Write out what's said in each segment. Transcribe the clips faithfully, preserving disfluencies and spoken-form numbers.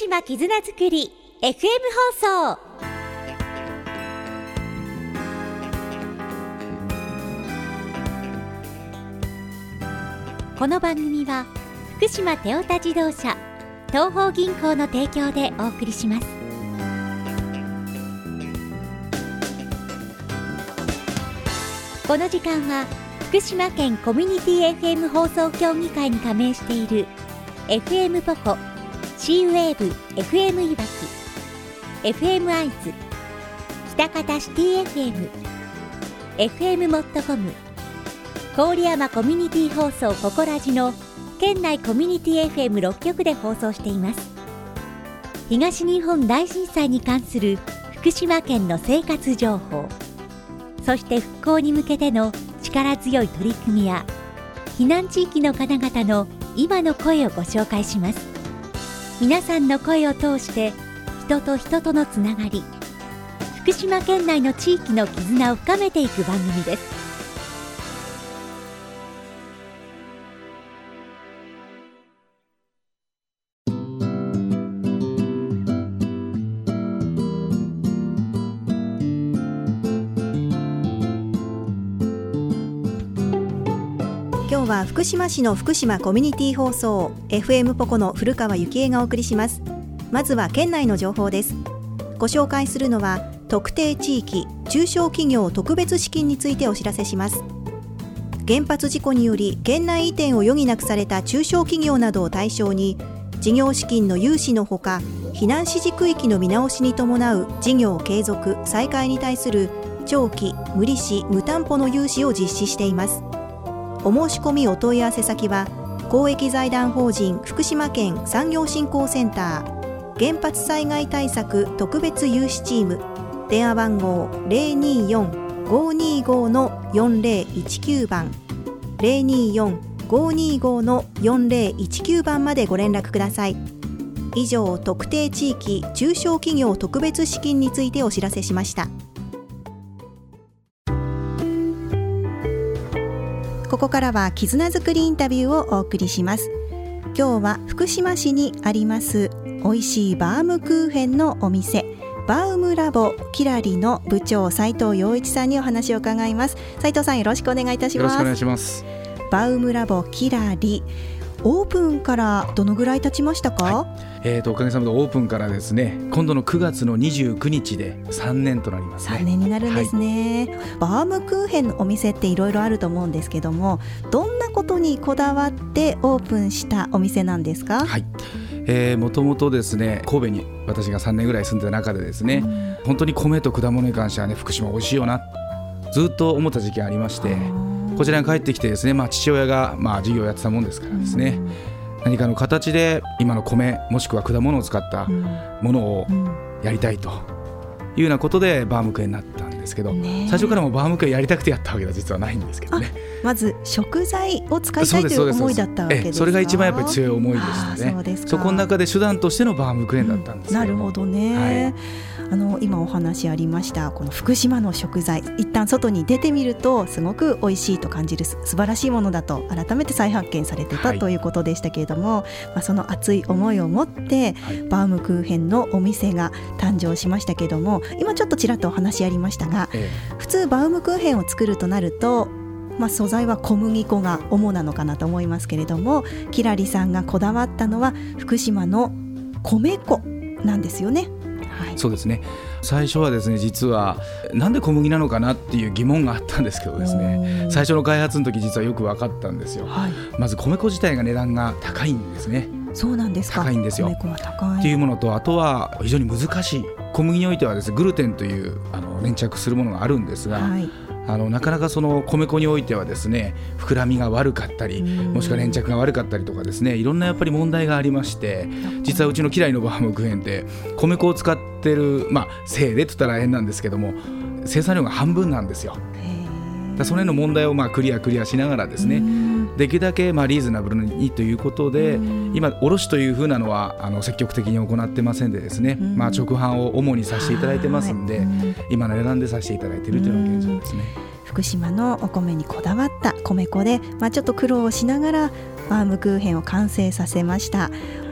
島絆づくり エフエム 放送。この番組は福島テオタ自動車東邦銀行の提供でお送りします。この時間は福島県コミュニティ エフエム 放送協議会に加盟している エフエム ポコ、シーウェーブ エフエム いわき、エフエム アイズ、北方シティ エフエム、エフエム モットコム、郡山コミュニティ放送ココラジの県内コミュニティ エフエムろっ 局で放送しています。東日本大震災に関する福島県の生活情報、そして復興に向けての力強い取り組みや避難地域の方々の今の声をご紹介します。皆さんの声を通して人と人とのつながり、福島県内の地域の絆を深めていく番組です。 今日は福島市の福島コミュニティ放送 エフエム ポコの古川幸恵がお送りします。まずは県内の情報です。ご紹介するのは特定地域中小企業特別資金についてお知らせします。原発事故により県内移転を余儀なくされた中小企業などを対象に事業資金の融資のほか避難指示区域の見直しに伴う事業継続再開に対する長期無利子無担保の融資を実施しています。お申し込みお問い合わせ先は公益財団法人福島県産業振興センター原発災害対策特別融資チーム、電話番号 ゼロにーよん ごーにーごー のよんぜろいちきゅう 番 ゼロにーよん ごーにーごー のよんぜろいちきゅう 番までご連絡ください。以上、特定地域中小企業特別資金についてお知らせしました。ここからは絆づくりインタビューをお送りします。今日は福島市にあります美味しいバームクーヘンのお店バウムラボキラリの部長斉藤陽一さんにお話を伺います。斉藤さん、よろしくお願いいたします。 よろしくお願いします。 バウムラボキラリ、オープンからどのぐらい経ちましたか？ はい、えー、とおかげさまでオープンからですね、今度のくがつのにじゅうくにちでさんねんとなりますね。 さんねんになるんですね。はい、バームクーヘンのお店っていろいろあると思うんですけども、どんなことにこだわってオープンしたお店なんですか？ はい、えー、もともとですね、神戸に私がさんねんぐらい住んでた中でですね、うん、本当に米と果物に関してはね、福島美味しいよなずっと思った時期がありまして、こちらに帰ってきてですね、まあ、父親がまあ事業をやってたもんですからですね、うん、何かの形で今の米もしくは果物を使ったものをやりたいというようなことでバームクーヘンになったんですけど、ね、最初からもバームクーヘンやりたくてやったわけでは実はないんですけどね。 まず食材を使いたいという思いだったわけですか？ えそれが一番やっぱり強い思いでしたね。そうですか。そこの中で手段としてのバームクーヘンだったんですよ、 うん、なるほどね。はい、あの今お話ありましたこの福島の食材、一旦外に出てみるとすごく美味しいと感じる素晴らしいものだと改めて再発見されてた、はい、ということでしたけれども、まあ、その熱い思いを持って、はい、バームクーヘンのお店が誕生しましたけれども、今ちょっとちらっとお話ありましたが、ええ、普通バームクーヘンを作るとなると、まあ、素材は小麦粉が主なのかなと思いますけれども、キラリさんがこだわったのは福島の米粉なんですよね。はい、 そうですね。最初はですね、実はなんで小麦なのかなっていう疑問があったんですけどですね、最初の開発の時実はよく分かったんですよ。はい、まず米粉自体が値段が高いんですね。 そうなんですか。 高いんですよ。 米粉は高いっていうものと、あとは非常に難しい、小麦においてはですね、グルテンというあの粘着するものがあるんですが、はい、あのなかなかその米粉においてはですね、膨らみが悪かったり、もしくは粘着が悪かったりとかですね、いろんなやっぱり問題がありまして、実はうちのキラリのバームクーヘンって米粉を使ってる、まあせいでと言ったら変なんですけども、生産量が半分なんですよ。だその辺の問題をまあクリアクリアしながらですね、できるだけまあリーズナブルにということで、今卸というふうなのはあの積極的に行ってませんでですね、まあ直販を主にさせていただいてますんで、今の値段でさせていただいているというのが現状ですね。 福島のお米にこだわった米粉で、まあ、ちょっと苦労をしながらバームクーヘンを完成させました。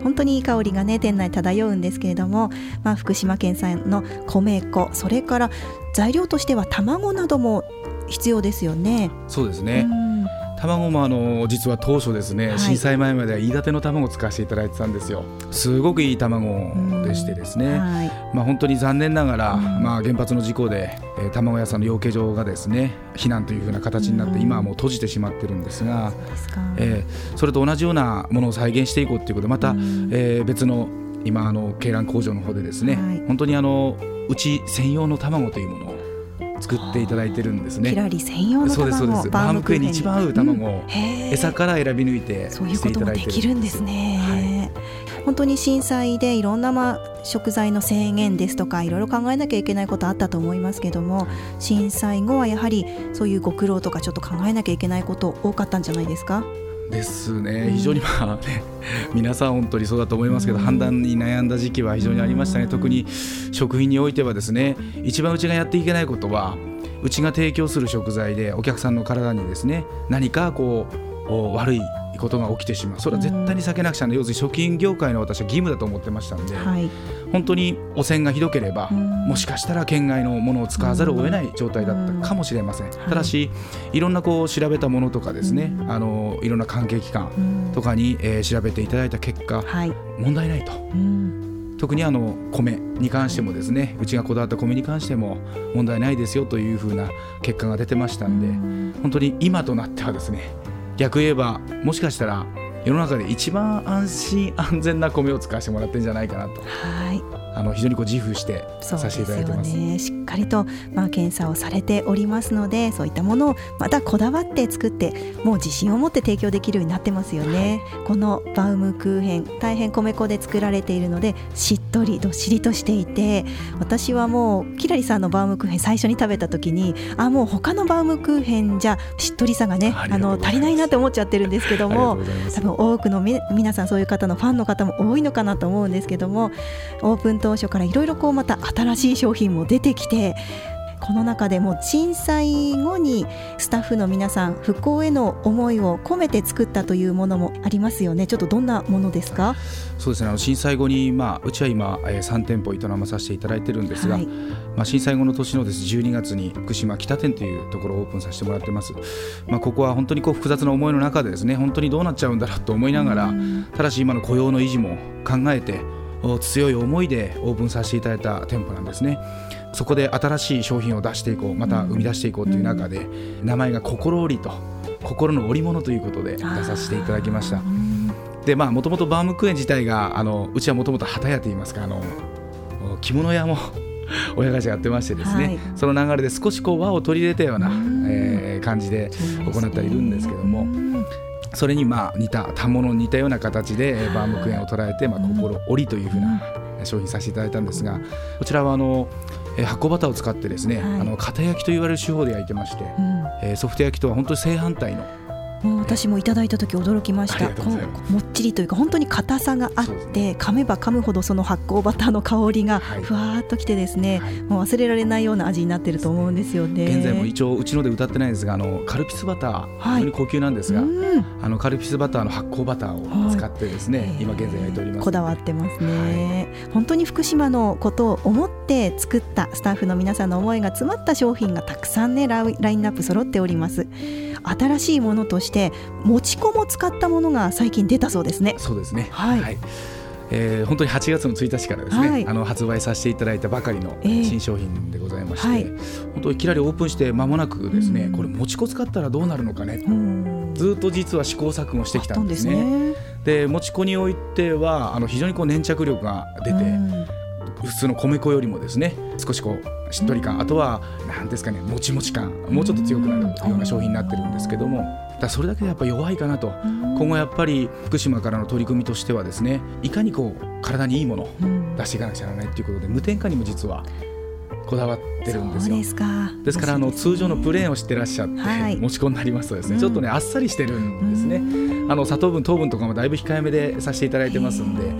本当にいい香りがね店内漂うんですけれども、まあ、福島県産の米粉、それから材料としては卵なども必要ですよね。 そうですね、卵もあの実は当初ですね、はい、震災前までは飯舘の卵を使わせていただいてたんですよ。すごくいい卵でしてですね、はい、まあ、本当に残念ながら、まあ、原発の事故で、えー、卵屋さんの養鶏場がですね避難というふうな形になって今はもう閉じてしまってるんですが、そうですか、えー、それと同じようなものを再現していこうということでまた、えー、別の今あの鶏卵工場の方でですね、はい、本当にあのうち専用の卵というものを作っていただいてるんですね。 キラリ専用の卵、 そうですそうです、バームクーヘンに一番合う卵を餌から選び抜いてしていただいてるんです。そういうこともできるんですね、はい、本当に震災でいろんな、まあ、食材の制限ですとかいろいろ考えなきゃいけないことあったと思いますけども、震災後はやはりそういうご苦労とかちょっと考えなきゃいけないこと多かったんじゃないですか。 ですね、非常にまあ、ね、皆さん本当にそうだと思いますけど、判断に悩んだ時期は非常にありましたね。特に食品においてはですね、一番うちがやっていけないことはうちが提供する食材でお客さんの体にですね何かこう悪いことが起きてしまう、それは絶対に避けなくちゃならない。要するに食品業界の私は義務だと思ってましたんで、はい、本当に汚染がひどければもしかしたら県外のものを使わざるを得ない状態だったかもしれません。ただしいろんなこう調べたものとかですね、あのいろんな関係機関とかに、えー、調べていただいた結果、はい、問題ないと。特にあの米に関してもですね、うちがこだわった米に関しても問題ないですよというふうな結果が出てましたんで、本当に今となってはですね、逆言えばもしかしたら世の中で一番安心安全な米を使わせてもらってるんじゃないかなと、はい、あの非常にこう自負してさせていただいてます。 そうですよね、しっかりと、まあ、検査をされておりますので、そういったものをまたこだわって作ってもう自信を持って提供できるようになってますよね、はい、このバウムクーヘン大変米粉で作られているのでしっとりどっしりとしていて、私はもうキラリさんのバウムクーヘン最初に食べた時にあもう他のバウムクーヘンじゃしっとりさがねあの足りないなって思っちゃってるんですけども、多分多くのみ皆さんそういう方のファンの方も多いのかなと思うんですけども、オープン当初からいろいろこうまた新しい商品も出てきて、この中でも震災後にスタッフの皆さん復興への思いを込めて作ったというものもありますよね。ちょっとどんなものですか？ そうですね、あの震災後に、まあ、うちは今、えー、さん店舗営まさせていただいてるんですが、はい、まあ、震災後の年のですじゅうにがつに福島北店というところをオープンさせてもらってます、まあ、ここは本当にこう複雑な思いの中でですね、本当にどうなっちゃうんだろうと思いながら、ただし今の雇用の維持も考えて強い思いでオープンさせていただいた店舗なんですね。そこで新しい商品を出していこう、また生み出していこうという中で、名前が心織と心の織物ということで出させていただきました。で、まあもともとバームクーヘン自体があのうちはもともと旗屋といいますか、あの着物屋も親会社やってましてですね、はい、その流れで少しこう和を取り入れたような、えー、感じで行っているんですけども、それにまあ似た反物に似たような形でバームクーヘンを捉えて、まあ、心織というふうな商品させていただいたんですが、こちらはあの発酵バターを使ってですね、はい、あの型焼きと言われる手法で焼いてまして、うん、えー、ソフト焼きとは本当に正反対の、 もう私もいただいた時驚きました。もっちりというか本当に硬さがあって、ね、噛めば噛むほどその発酵バターの香りがふわーっときてですね、はい、もう忘れられないような味になってると思うんですよね。 現在も一応うちので歌ってないんですが、あのカルピスバター、はい、非常に高級なんですが、うん、あのカルピスバターの発酵バターを使ってですね、はい、今現在焼いております。 こだわってますね、はい、本当に福島のことを思って作ったスタッフの皆さんの思いが詰まった商品がたくさんねラインナップ揃っております。新しいものとしてもち粉も使ったものが最近出たそうですね。 そうですね、はいはい、えー、本当にはちがつのついたちからですね、はい、あの発売させていただいたばかりの新商品でございまして、えーはい、本当にいきなりオープンして間もなくですね、これもち粉使ったらどうなるのかね、ずっと実は試行錯誤してきたんですね。でもち粉においてはあの非常にこう粘着力が出て、普通の米粉よりもですね少しこうしっとり感、あとは何ですかね、もちもち感もうちょっと強くなるような商品になってるんですけども、だそれだけでやっぱ弱いかなと。今後やっぱり福島からの取り組みとしてはですね、いかにこう体にいいものを出していかなくちゃならないということで、無添加にも実はこだわってるんですよ。そうですか。ですからあの通常のプレーンを知ってらっしゃって、はい、もち粉になりますとですね、ちょっとねあっさりしてるんですね。あの砂糖分糖分とかもだいぶ控えめでさせていただいてますんで、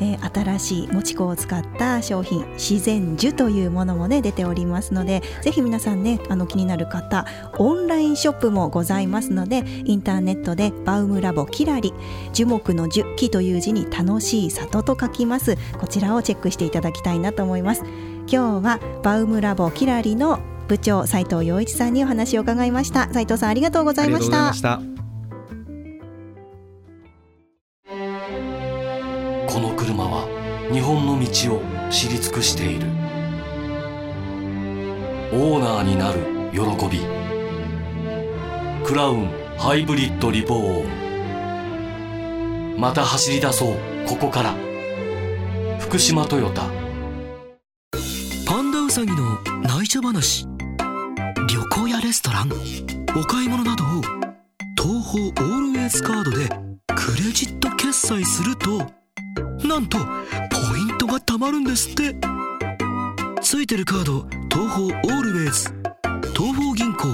えー、新しいもち粉を使った商品自然樹というものもね出ておりますので、ぜひ皆さんねあの気になる方、オンラインショップもございますので、インターネットでバウムラボキラリ、樹木の樹、木という字に楽しい里と書きます。こちらをチェックしていただきたいなと思います。今日はバウムラボキラリの部長斉藤陽一さんにお話を伺いました。斉藤さんありがとうございました。 ありがとうございました。 この車は日本の道を知り尽くしている。オーナーになる喜び。クラウンハイブリッドリボーン。また走り出そうここから。福島トヨタ。 パンダウサギの内緒話。旅行やレストラン、お買い物などを東宝オールウェイズカードでクレジット決済すると、なんとポイントが貯まるんですって。ついてるカード東宝オールウェイズ、東宝銀行。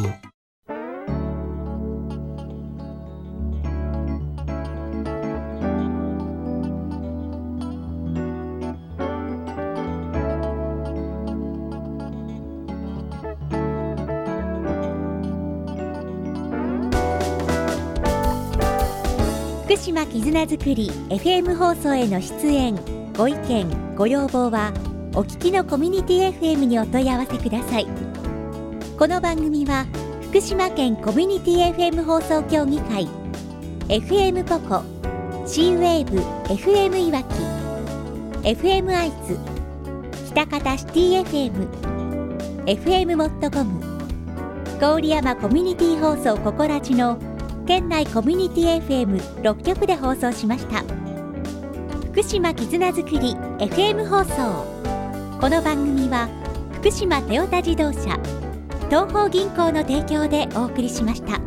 福島絆づくり エフエム 放送への出演、ご意見ご要望はお聞きのコミュニティ エフエム にお問い合わせください。この番組は福島県コミュニティ エフエム 放送協議会、 エフエム ポコ、 C ウェーブ エフエム いわき、 エフエム アイズ、北方シティ エフエム、 エフエム モットコム、郡山コミュニティ放送ココラジの県内コミュニティ エフエムろっ 局で放送しました。福島絆づくり エフエム 放送。この番組は福島トヨタ自動車、東邦銀行の提供でお送りしました。